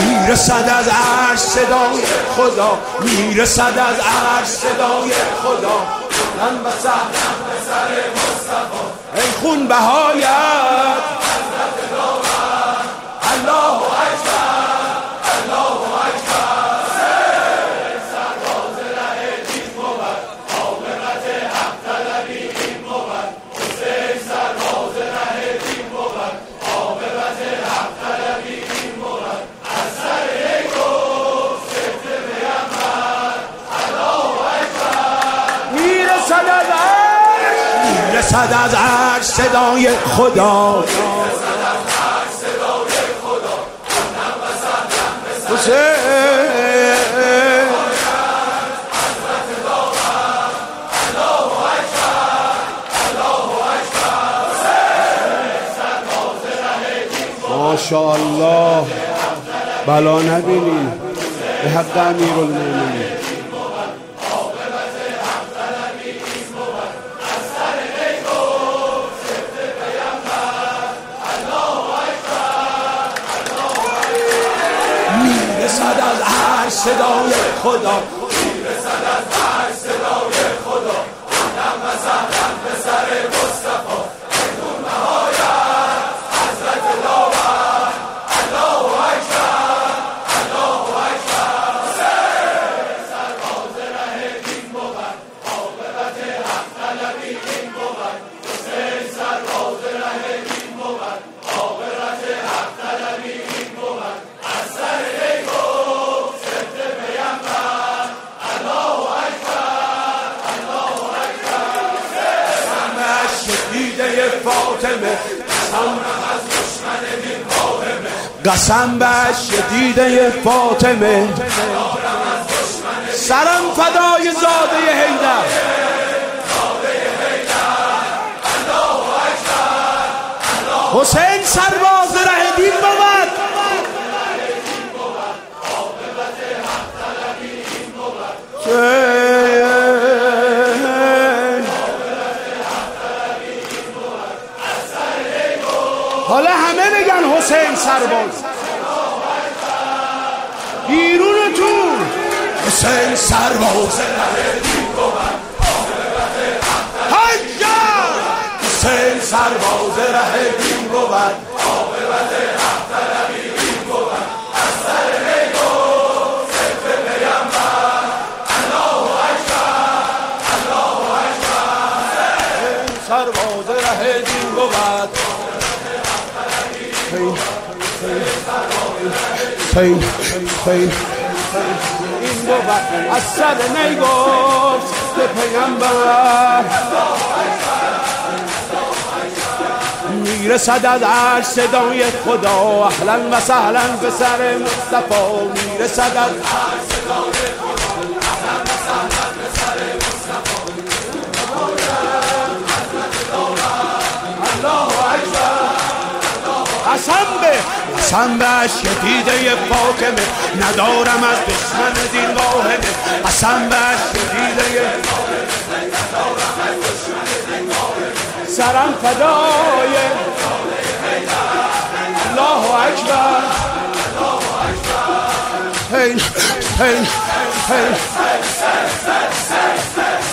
میرسد از عرش صدای خدا، میرسد از عرش صدای خدا. من و سهلن به سر مصطفی، ای خون بهایت الله اکبر، الله اکبر. سرباز ره دین بود، عاقبت حق طلبی این بود. حسین سرباز ره دین بود، عاقبت حق طلبی این بود. از سر یک روز سفت پیامبر الله اکبر. میرسد از عرش، میرسد از عرش صدای خدا، ماشاءالله بلا نبینی به حق امیرالمومنین. میرسد از عرش صدای خدا، میرسد از عرش صدای خدا. هم و سهلن به سر مصطفی، بدون نهایت حضرت داور الله اکبر، الله اکبر. حسین سرباز ره دین بود، عاقبت حق طلبی این بود. حسین سرباز ره دین بود، عاقبت حق طلبی این بود. از سر یک روز سفت پیامبر الله اکبر، الله اکبر. قسمش دیده فاطمه، قسم از دشمن دین واهمه. قسم بهش دیده فاطمه، سرم فدای زاده حیدر. حسین سرباز ره دین بود، حالا همه بگن حسین سرباز. بیرون و تو حسین سرباز ره دین بود، حسین سرباز ره دین بود، عاقبت حق طلبی این بود. از سر نیگو سفت پیامبر الله اکبر، الله اکبر. سرباز ره دین بود، این بود. از سر نیگو سفت پیامبر میرسد از عرش صدای خدا. اهلا و سهلا به سر مصطفی، میرسد از عرش صدای خدا. اهلا و سهلا به سر مصطفی، الله اکبر. قسم بهش دیده فاطمه، ندارم از دشمن دین واهمه. قسم بهش دیده سرم فدای الله اکبر، الله اکبر. هی هی هی